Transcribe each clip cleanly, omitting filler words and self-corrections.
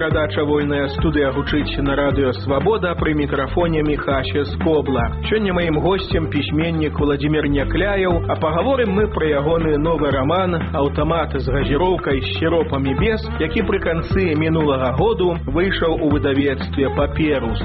Перадача «Вольная студыя» гучыць на радыё «Свабода», пры мікрафоне Міхася Скобла. Сёння маім госцем пісьменнік Владзімір Някляеў, а пагаворым мы пра ягоны новы раман «Аўтамат з газіроўкай з сіропам і без», які пры канцы мінулага году выйшаў у выдавецтве «Паперус».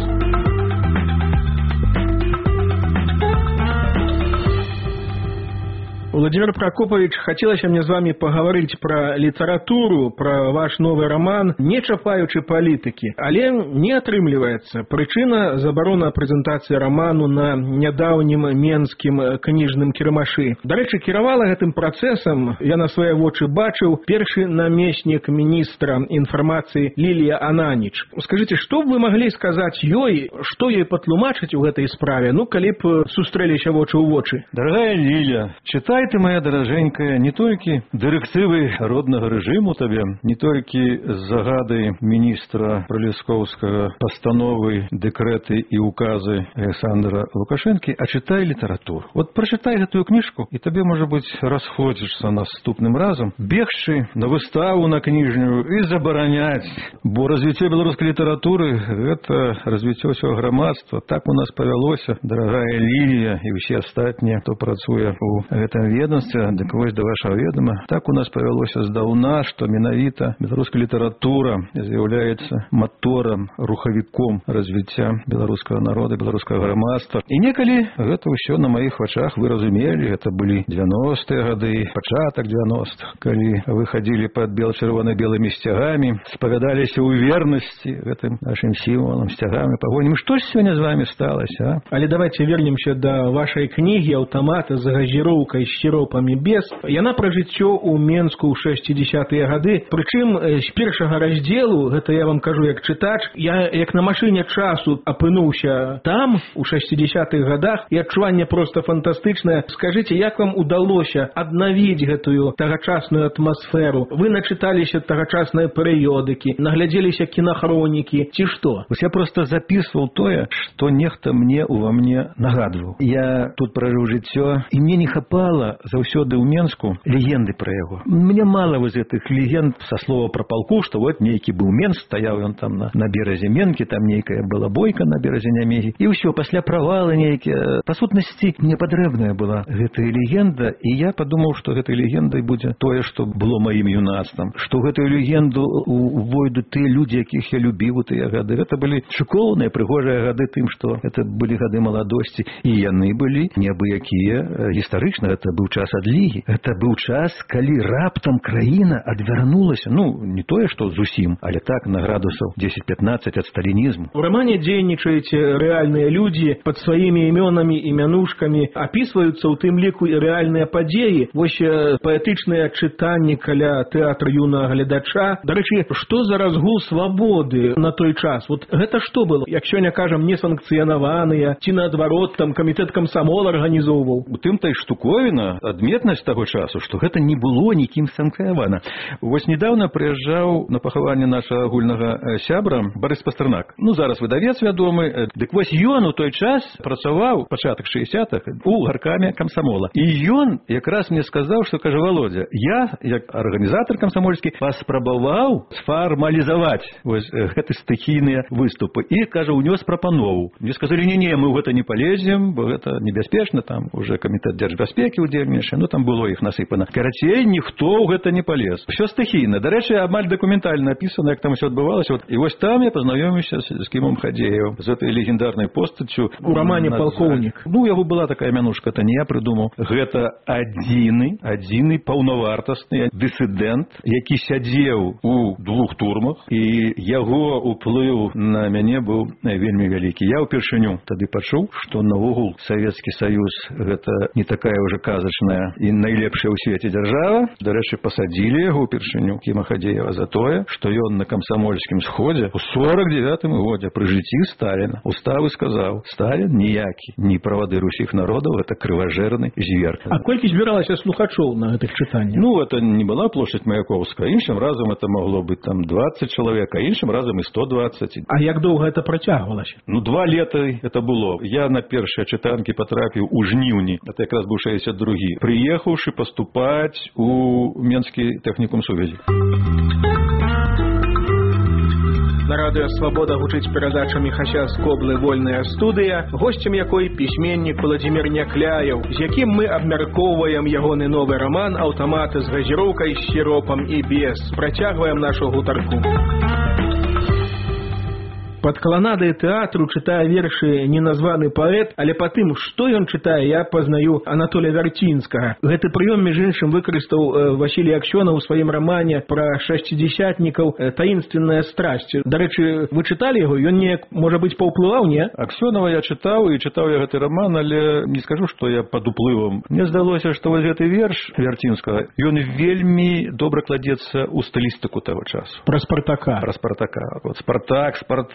Владимир Прокопович, хотелось мне с вами поговорить про литературу, про ваш новый роман, не чапаючы политики. Але не атрымліваецца. Причина — заборона презентации роману на нядаўнім менскім кніжным кірмашы. Дарэчы, кіравала гэтым працэсам, я на свае вочы бачыў, першы намеснік міністра інфармацыі Лілія Ананіч. Скажите, что вы могли сказать ёй, что ей патлумачыць у гэтай справе, ну, калі б сустрэліся вочы ў вочы? Дорогая Лиля, читай ты, моя дороженькая, не только директивы родного режиму тебе, не только загады министра Пролесковского, постановы, декреты и указы Александра Лукашенко, а читай литературу. Вот прочитай эту книжку, и тебе, может быть, расходишься наступным разом, бегши на выставу на книжную и забаронять. Бо развитие белорусской литературы – это развитие всего громадства. Так у нас повелося, дорогая Лилия и все остальные, кто працуе у этом ведомстве, дык вось да вашего ведома. Так у нас повелося здаўна, что менавіта беларуская литература з'яўляецца мотором, рухавіком развития беларускага народа, беларускага грамадства. И некалі гэта ўсё на моих вачах вы разумелі, это были 90-е гады, пачатак 90-х, калі вы ходили под бело-чырвона-белыми сцягами, спавядаліся ў верности гэтым нашим символам, сцягам и погоням. Что ж сегодня с вами сталося, а? Але давайте вернемся до вашей книги «Аўтамат з газіроўкай з сіропам і без». Яна пра жыццё ў Менску ў 60-е гады. Прычым з першага раздзелу, гэта я вам кажу як чытач, я як на машыне часу апынуўся там у 60-х годах, і адчуванне просто фантастычнае. Скажите, як вам удалося аднавіць гэтую тагачасную атмасферу? Вы начыталіся тагачасныя перыёдыкі, наглядзеліся кінахронікі, ці што? Я просто записывал тое, что нехта мне ува мне нагадывал. Я тут прожил жыццё, и мне не хапала заўсёды ў Менску легенды про яго. Мне мало из этих легенд со слова про полку, что вот нейкі быў Менск, стаяў ён там на березе Менкі, там нейкая была бойка на березе Нямегі, и ўсё, пасля правалы нейкія. Па сутнасці, мне патрэбная была гэтая легенда, и я подумал, что гэтай легендай будзе тое, что было маім юнацтвам, что в гэтую легенду увойдут те люди, якіх я любіў у тыя гады. Это были шыкоўныя, прыгожыя гады тым, что это были гады маладосці, и яны былі неабыякія гістарычна. Это быў час адлігі. Это быў час, калі раптам краіна адвярнулася, ну, не тое, што зусім, але так, на градусаў 10-15 ад сталінізму. У романе дзейнічаюць рэальныя людзі пад сваімі імёнамі і мянушкамі, апісваюцца ў тым ліку і рэальныя падзеі. Вось паэтычныя чытанні каля тэатра юнага гледача. Дарэчы, што за разгул свабоды на той час? Вот гэта што было? Як сёння кажам, несанкцыянаваныя, ці наадварот, там камітэт камсамола арганізоўваў? У тым та й штуковіна, адметнасць таго часу, што гэта не было нікім санкцыявана. Вось недавно прыязджаў на пахаванне нашага агульнага сябра Барыс Пастарнак. Ну, зараз выдавец вядомы. Дык вось ён у той час працаваў, пачатак 60-х, у гаркаме камсамола. І ён якраз мне сказаў, што, кажа, Володя, я, як арганізатар камсамольскі, паспрабаваў сфармалізаваць вось гэты стыхійныя выступы. І, кажа, унёс прапанову. Мне сказалі, не, мы ў гэта не палезем, бо гэта небяспечна, там уже камітэт дзяржбяспекі удзельнічае, ну там было іх насыпана. Карацей, ніхто ў гэта не палез. Всё стыхійна. Дарэчы, амаль дакументальна напісана, як там усё адбывалася. Вот. І вось там я пазнаёміўся з Кімом Хадзеевым, з этой легендарнай постаццю. У рамане «Полковник». Ну, яго была такая мянушка, это не я прыдумаў. Гэта адзіны паўнавартасны дысідэнт, які сядзеў у 2 турмах, і яго ўплыў на мяне быў вельмі вялікі. Я ўпершыню тады пачуў, што навогул Савецкі Саюз гэта не такая ўжо казачная і найлепшая ў свеце дзяржава. Дарэчы, пасадзілі яго ўпершыню Кіма Хадзеева за тое, што ён на камсамольскім сходзе ў 49-м годзе пры жыцці Сталіна уставы сказаў: Сталін ніякі, не правадыр усіх народаў, гэта крыважэрны звер. А колькі збіралася слухачоў на гэтых чытаннях? Ну, это не была плошадь Маяковская. Іншым разам это могло быць там 20 чалавек, а іншым разам і 120. А як доўга это працягвалася? Ну, 2 лета это было. Я на першыя чытанкі патрапіў у жніўні, это якраз быў 62-гі, прыехаўшы паступаць у Менскі тэхнікум сувязі. На радыё «Свабода» гучыць перадача Міхася Скоблы «Вольная студыя», госцем якой пісьменнік Владзімір Някляеў, з якім мы абмяркоўваем ягоны новы раман «Аўтаматы з газіроўкай, з сіропам і без». Працягваем нашу гутарку. Пад каланадай тэатру чытае вершы неназваны паэт, але па тым, што ён чытае, я пазнаю Анатолія Вярцінскага. Гэты прыём, між іншым, выкарыстаў Васілій Аксёнаў у сваім рамане пра шасцідзясятнікаў «Таінственная страсць». Дарэчы, вы чыталі яго? Ён неяк, можа быць, паўплываў, не? Аксёнава я чытаў, і чытаў я гэты раман, але не скажу, што я пад уплывам. Мне здалося, што вось гэты верш Вярцінскага, ён вельмі добра кладзецца ў стылістыку таго часу. Пра Спартака. Пра Спартака. Вот Спартак,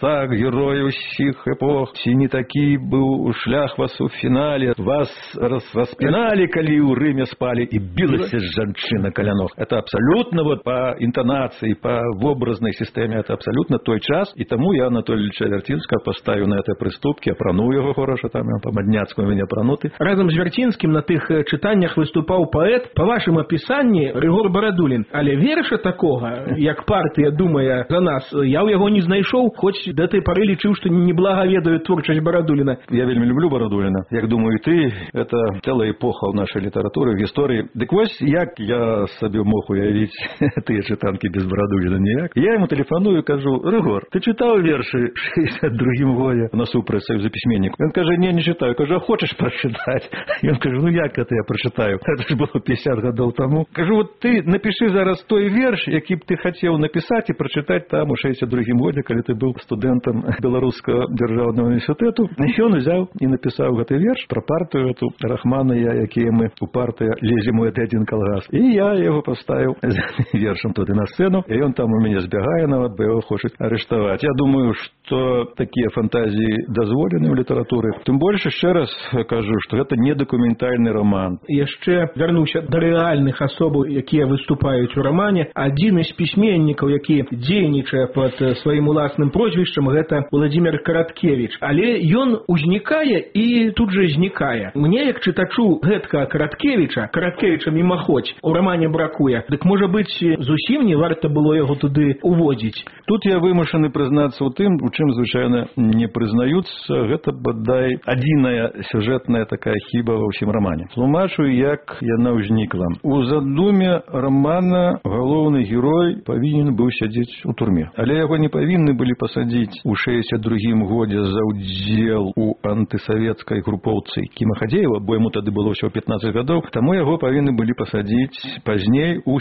герой усіх эпох, ці не такі быў шлях вас у фінале, вас распіналі, калі ў Рыме спалі, і білася жанчына каля ног. Это абсолютно вот по интонации, по образной системе, это абсолютно той час, и тому я Анатолия Ильича Вярцінскага поставлю на этой прыступке, апрану его хорошо, там по мадняцкому меня апрануты. Разом з Вярцінскім на тых чытаннях выступаў паэт, па вашым апісанні, Рыгор Барадулін. Але верша такога, як партыя думае за нас, я ў яго не знайшоў, хоць да этой поры лічыў, што неблага ведаю творчасць Барадуліна. Я вельмі люблю Барадуліна. Як думаю, ты, это целая эпоха ў нашай літаратуры, в гісторыі. Дык вось, як я сабе мог уявіць тыя чытанкі без Барадуліна ніяк. Я яму тэлефаную і кажу: Рыгор, ты чытаў вершы 62-м годзе насупраць Саюза пісьменнікаў? Ён кажа: не чытаю. Кажу: а хочаш прачытаць? Ён кажа: ну як это я прачытаю? Это ж было 50 гадоў таму. Кажу: вот ты напішы зараз той верш, які б ты хацеў напісаць і прачытаць там у 62-м годзе, калі ты быў студэнтам Беларускага дзяржаўнага універсітэту. І ён узяў і напісаў гэты верш пра партыю эту Рахмана, якія мы у партыя лезем у адзін калгас. І я яго паставіў вершам туды на сцэну, і ён там у мяне збягае нават, бо яго хочуць арыштаваць. Я думаю, што такія фантазіі дазволены ў літаратуры. Тым больш, яшчэ раз кажу, што гэта не дакументальны раман. Яшчэ вярнуся да рэальных асобаў, якія выступаюць у рамане. Адзін з пісьменнікаў, які дзейнічае пад сваім уласным прозвішчам, гэта Владзімір Караткевіч. Але ён узнікае і тут жа знікае. Мне, як чытачу гэткага Караткевіча мімаходзь, у рамане бракуе. Дык, можа быць, зусім не варта было яго туды уводзіць. Тут я вымушаны прызнацца ў тым, у чым звычайна не прызнаюцца. Гэта, бадай, адзіная сюжэтная такая хіба ва ўсім рамане. Тлумачу, як яна ўзнікла. У задуме рамана галоўны герой павінен быў сядзець у турме. Але яго не павінны былі пасадзіць у 62-м годзе за ўдзел у антысавецкай групоўцы Кіма Хадзеева, бо яму тады было ўсё 15 гадоў, таму яго павінны былі пасадзіць пазней у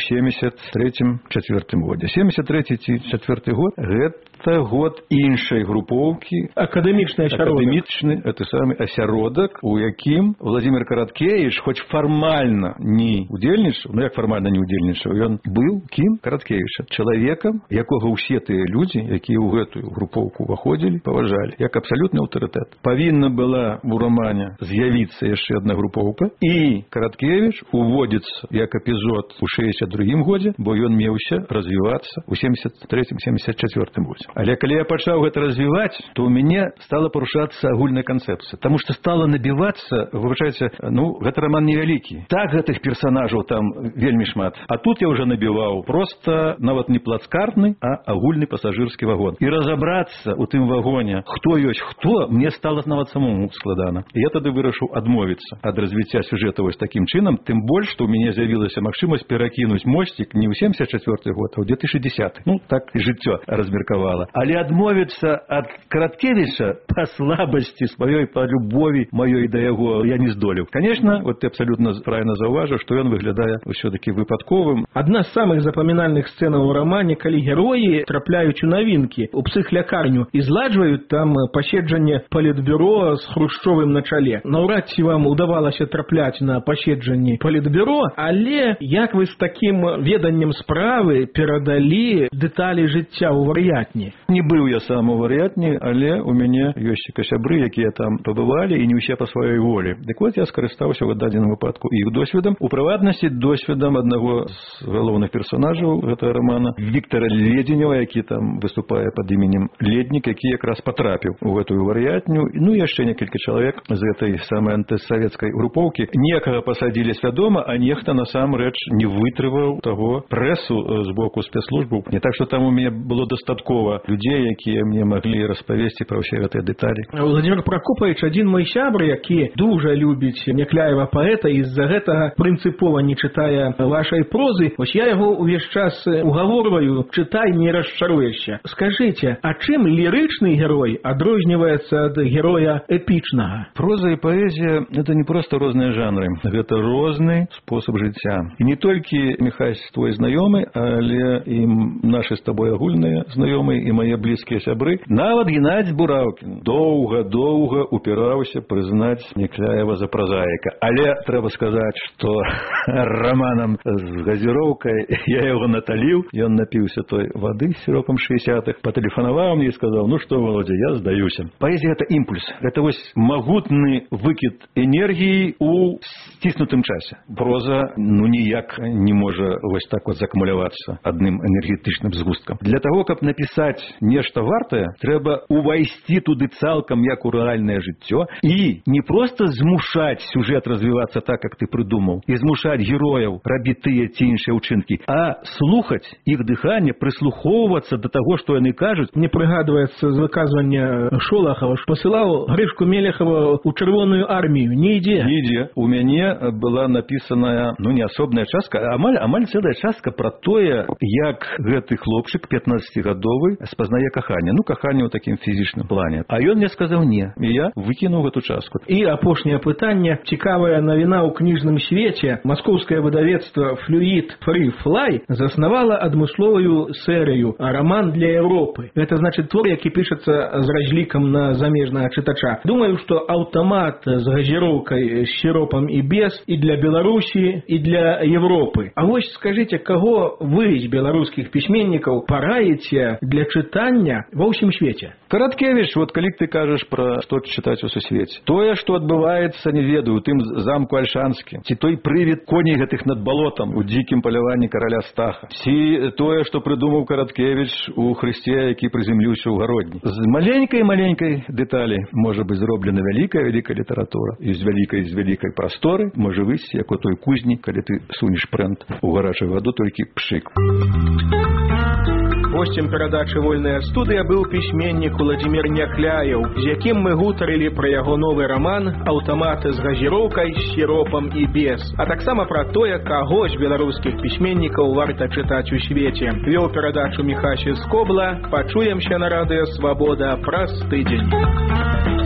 73-4 годзе. 73-4 год гэта год іншай групоўкі, акадэмічны гэты самы асяродак, у якім Владзімір Караткевіч хоць фармальна не удзельнічаў, ну як фармальна не удзельнічаў, ён быў кім? Караткевіча, чалавекам, якога ўсе тыя людзі, якія ў гэтую групоўку ўваходзілі, паважалі, як абсалютны аўтарытэт. Павінна была у рамане з'явіцца яшчэ адна групоўка, і Караткевіч уводзіцца як эпізод у 62-м годзе, бо ён меўся развівацца у 73-74 годзе. Але калі я пачаў гэта развіваць, то ў мяне стала парушацца агульная канцэпцыя, таму што стала набівацца, выбачайце, ну, гэта раман невялікі. Так, гэтых персанажаў там вельмі шмат. А тут я ўжо набіваў проста нават не плацкартны, а агульны пасажырскі вагон. І разабрацца ў тым вагоне, хто ёсць хто, мне стала нават самому складана. І я тады вырашыў адмовіцца ад развіцця сюжэта вось такім чынам, тым больш, што ў мяне з'явілася магчымасць перакінуць мосцік не ў 74 год, а ў 2010. Ну, так і жыццё размеркавала. Але адмовіцца ад Караткевіча па слабасці сваёй, па любові маёй да яго я не здолеў. Конечно, вот ты абсолютно правильно заўважыў, што ён выглядае ўсё-таки выпадковым. Адна з самых запамінальных сцэнаў у рамане, калі героі трапляюць у навінкі, у псіхлякарню і зладжваюць там паседжанне палітбюро з Хрушчовым на чале. Наўрад ці вам удавалася трапляць на паседжанні палітбюро, але як вы з такім веданнем справы перадалі дэталі жыцця ў вар'ятні? Не быў я сам у вар'ятні, але у мяне ёсць сябры, якія там пабывалі, і не ўсе па сваёй волі. Дык вот я скарыстаўся ў дадзеным выпадку іх досведам, у прыватнасці досведам аднаго з галоўных персонажаў гэтага рамана, Віктара Ледзенева, які там выступае пад іменем леднік, які якраз патрапіў у гэтую вар'ятню. Ну, яшчэ некалькі чалавек з гэтай самай антысавецкай групоўкі. Некага пасадзілі свядома, а нехта насамрэч не вытрываў таго прэсу з боку спецслужбаў. Не так, што там у мяне было дастаткова людзей, якія мне маглі распавесці пра ўсе гэтыя дэталі. Владимир Прокопович, адзін мой сябр, які дужа любіць Някляева паэта, і з-за гэтага прынцыпова не чытае вашай прозы, вось я яго увесь час угаворваю: чытай, не расчаруешся. Скажыце, а чым лірычны герой адрозніваецца ад героя эпічнага? Проза і паэзія — это не проста розныя жанры, гэта розны спосаб жыцця. І не толькі, Міхась, твой знаёмы, але і нашы з табой агульныя знаёмыя і мае блізкія сябры. Нават Геннадзь Бураўкін доўга упіраўся прызнаць Някляева за празаіка. Але трэба сказаць, што раманам з газіроўкай я яго наталіў, ён напіўся той вады з сіропам 60-х, патэлефанаваў мне і сказаў: ну што, Володя, я здаюся. Паэзія — гэта імпульс, гэта вось магутны выкід энергіі ў сціснутым часе. Проза ніяк не можа вось так вот закумулявацца адным энергетычным згусткам. Для таго, каб напісаць нешта вартае, трэба увайсці туды цалкам як у рэальнае жыццё і не проста змушаць сюжэт развівацца так, як ты прыдумаў, і змушаць герояў рабіць тыя ці іншыя ўчынкі, а слухаць іх дыханне, прыслухоўвацца да таго, што яны кажуць. Мне прыгадваецца з выказвання Шолахава, што пасылаў Грышку Мелехава ў Чырвоную армію. Не ідзе. У мяне была напісаная, не асобная частка, а амаль цэлая частка пра тое, як гэты хлопчык 15гадовы спазнае каханне. Каханне ў такім фізічным плане. А ён мне сказаў не. І я выкінуў гэту частку. І апошняе пытанне. Цікавая навіна ў кніжным свеце. Маскоўскае выдавецтва Fluid Free Fly заснавала адмысловую серыю «Роман для Европы». Гэта значыць твор, які пішацца з разлікам на замежнага чытача. Думаю, што аўтамат з газіроўкай, з сіропам і без і для Беларусі, і для Европы. А вось скажыце, каго вы з беларускіх пісьменнікаў параіце для чытання ва ўсім свеце? Караткевіч, калі ты кажаш пра што чытаць у сусвеце. Тое, што адбываецца, не ведаю, у тым замку Альшанскі, ці той прывід коней гэтых над балотам у дзікім паляванні караля Стаха, ці тое, што прыдумаў Караткевіч у Хрысце, які прыземліўся ў гародні. З маленькай дэталі можа быць зроблена вялікая літаратура, і з вялікай прасторы можа выйсці, як у той кузні, калі ты сунеш прэнт у гарачую ваду, толькі пшык. Гостем перадачы «Вольная студыя» быў пісьменнік Владимир Някляеў, з якім мы гутарылі пра яго новы раман «Аўтаматы з газіроўкай, з сіропам і без», а таксама пра тое, каго з беларускіх пісьменнікаў варта чытаць у свеце. Вёў перадачу Міхась Скобла. Пачуемся на радыё «Свабода» праз тыдзень.